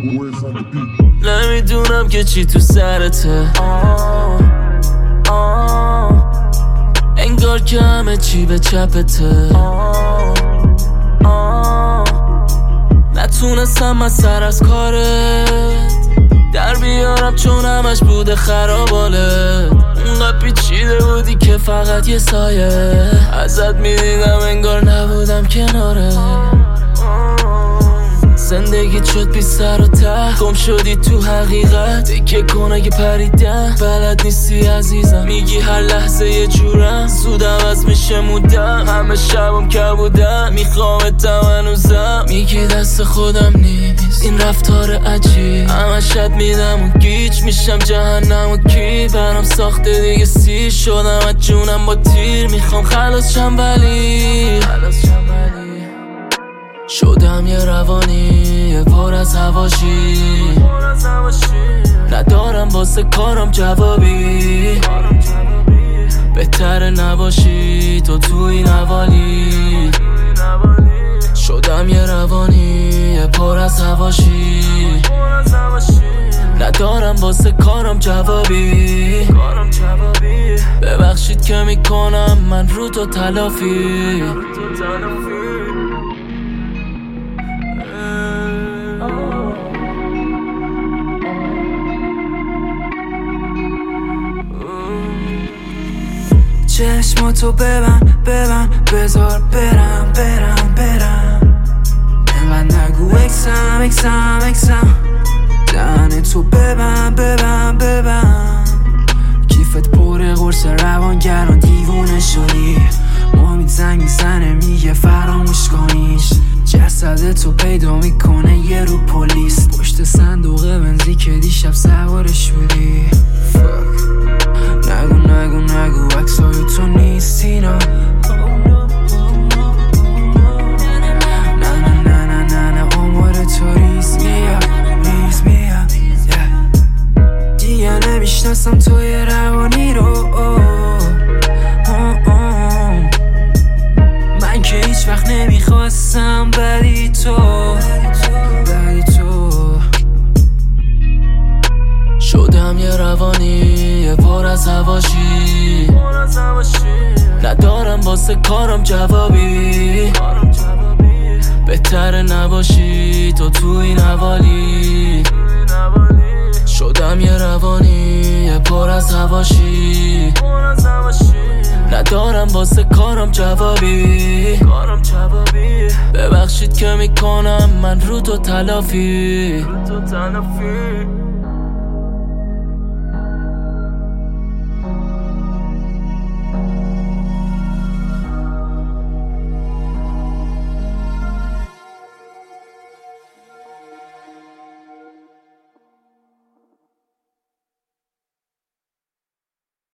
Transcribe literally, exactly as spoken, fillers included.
نمیدونم که چی تو سرته، آه آه انگار که همه چی به چپته، آه آه نتونستم از سر از کارت در بیارم چون همش بوده خرابالت. اونقدر پیچیده بودی که فقط یه سایه ازت میدیدم انگار نبودم کناره. زندگی شد بی سر و ته، گم شدی تو حقیقت، تکه کن اگه پریدم بلد نیستی عزیزم. میگی هر لحظه یه جورم، زود عوض میشه مودم، همه شبم که بودم میخوامتم هنوزم. میگی دست خودم نیست این رفتار عجیب، همه شد میدم و گیج میشم جهنم و کی برام ساخته دیگه سیر شدم از جونم با تیر. میخوام خلاص شم ولی شدم یه روانی پر از هواشی، ندارم واسه کارم جوابی، بهتره نباشی تو تو این حوالی. شدم یه روانی پر از هواشی، ندارم واسه کارم جوابی، ببخشید که میکنم من رو تو تلافی. چشماتو ببن ببن بذار برم برم برم، انقدر نگو اکسم اکسم اکسم، دهن تو ببن ببن ببن. کیفت پر قرص روانگران دیوونه شدی، امید زنگ میزنه میگه فراموش کنیش، جسد تو پیدا میکنه یه رو پلیس پشت صندوق بنزی که دیشب سوارش بودی. نگو نگو نگو عکسای تو نیست اینا، نه نه نه نه نه نه عمر تو ریز میاد ریز میاد. دیگه نمیشناسم توی روانی رو، من که هیچ وقت نمیخواستم ولی تو ولی تو شدم یه روانی پر از هواشی، ندارم واسه کارم جوابی، بهتره نباشی تو تو این حوالی. شدم یه روانی پر از هواشی، ندارم واسه کارم جوابی، ببخشید که میکنم من رو تو تلافی.